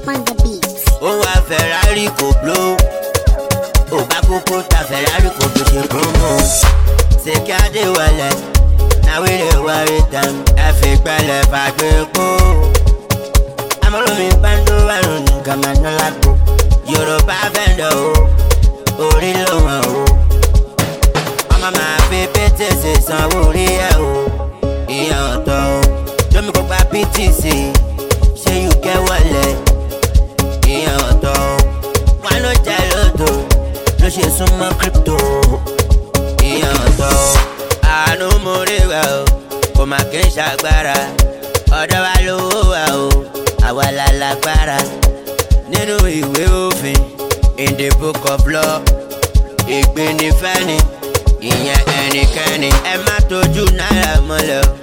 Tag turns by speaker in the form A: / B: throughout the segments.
A: on the beat.
B: Oh, a Ferrari go blow. Oh, Bakoko ta Ferrari go do she promo. Say can't wallet. Now we dey worry them. I fake belle fagbepo. I'm a roaming bando around Gamano Lago. Yoruba vendor. Orí ló wọ̀n o. Ọmọ máa fi pété ṣe sanwó orí ẹ̀ o. Ìyẹn ọ̀tọ̀ o. Lómi kó gba PTC. Ṣé UK wọlé? Ìyẹn ọ̀tọ̀ o. Wọ́n ló jẹ́ lódò. Ló ṣe súnmọ́ crypto. Ìyẹn ọ̀tọ̀ o. Àánú mo rí wa o. Kò má kí n ṣàgbára. Ọ̀dọ̀ wa lówó wa o. Àwa la lágbára. Nínú ìwé òfin. In the book of law, ìgbéni fẹ́ni, ìyẹn ẹnikẹ́ni. Ẹ má tójú náírà mọ́lẹ̀ o.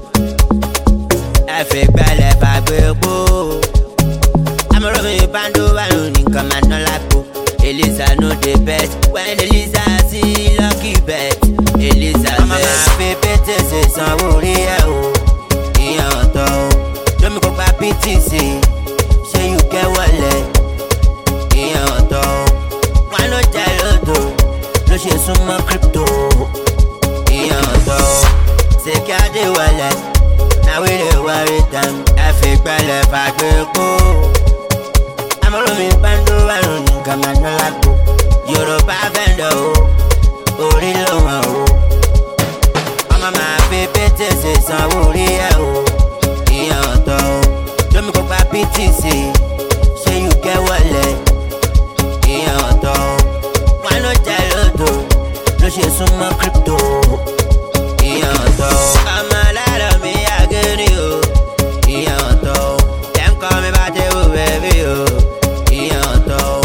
B: Ẹ fi gbẹ́lẹ̀ fàgbégbó. Amọ̀rọ̀ mi báńdó wà lónìí nǹkan máa ná lápò. Eliza no dey bet, when Eliza see lucky bet. Eliza bet. Ọmọ máa fi pété ṣe sanwó orí ẹ̀ o. Ìyẹn ọ̀tọ̀ o. Lómi kó gba PTC, ṣé UK wọlé? Ìyẹn ọ̀tọ̀ o. Wọ́n ló jẹ́ lódò. Ló ṣe súnmọ́ crypto. Ìyẹn ọ̀tọ̀ o. Ṣé kí á dé wọlé? Now we dey worry them. Ẹ fi gbẹ́lẹ̀ fàgbégbó. Amọ̀rọ̀ mi báńdó àrùn ní Gamano Lago. Yorùbá vendor o. Orí ló wọ̀n o. Ọmọ máa fi pété ṣe sanwó orí ẹ̀ o. Ìyẹn ọ̀tọ̀ o. Lómi kó gba PTC. Ṣé UK wọlé? Ìyẹn ọ̀tọ̀ o. Wọ́n ló jẹ́ lódò. Ló ṣe súnmọ́ crypto. Ìyẹn ọ̀tọ̀ o. Ọmọ alárọ̀ mi àgẹ́rì o. Ìyẹn ọ̀tọ̀ o. Dem call me bá tẹ́wò bẹ́bí o. Ìyẹn ọ̀tọ̀ o.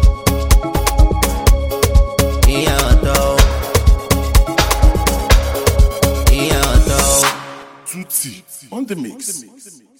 B: Ìyẹn ọ̀tọ̀ o. Ìyẹn ọ̀tọ̀ o.
C: Tutti on the mix.